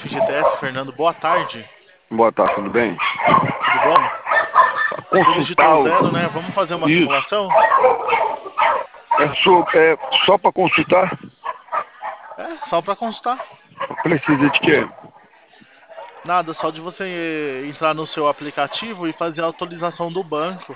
FGTS, Fernando. Boa tarde. Boa tarde, tudo bem? Tudo bom? Você digitou Consultar zero, né? Vamos fazer uma isso. simulação? É só para consultar? É, só para consultar. Precisa de quê? Nada, só de você entrar no seu aplicativo e fazer a atualização do banco.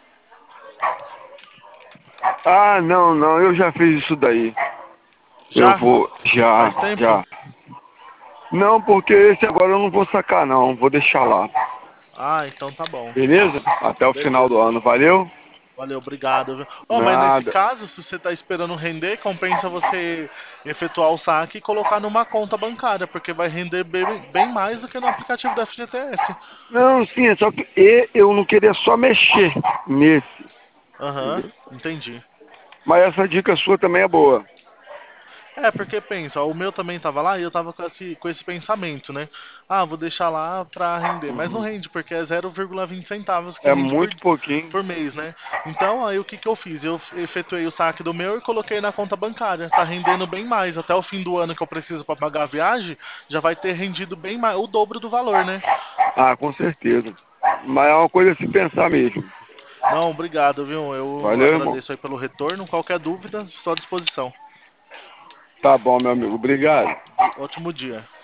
Ah, não, eu já fiz isso daí. Eu Já? vou, Faz tempo? já. Não, porque esse agora eu não vou sacar não, vou deixar lá. Ah, então tá bom. Beleza? Até o final do Beleza. ano, valeu? Valeu, obrigado, viu? Oh, mas nesse Nada. caso, se você tá esperando render, compensa você efetuar o saque e colocar numa conta bancária, porque vai render bem mais do que no aplicativo da FGTS. Não, sim, é só que eu não queria só mexer nesse, Aham, entendeu? entendi. Mas essa dica sua também é boa. É, porque pensa, o meu também tava lá e eu tava com esse pensamento, né? Ah, vou deixar lá pra render. Mas não Uhum. rende, porque é 0,20 centavos que É rende muito pouquinho. por mês, né? Então, aí o que que eu fiz? Eu efetuei o saque do meu e coloquei na conta bancária. Tá rendendo bem mais. Até o fim do ano que eu preciso pra pagar a viagem, já vai ter rendido bem mais, o dobro do valor, né? Ah, com certeza. Mas é uma coisa a se pensar mesmo. Não, obrigado, viu? Eu Valeu, irmão? agradeço aí pelo retorno. Qualquer dúvida, estou à disposição. Tá bom, meu amigo. Obrigado. Ótimo dia.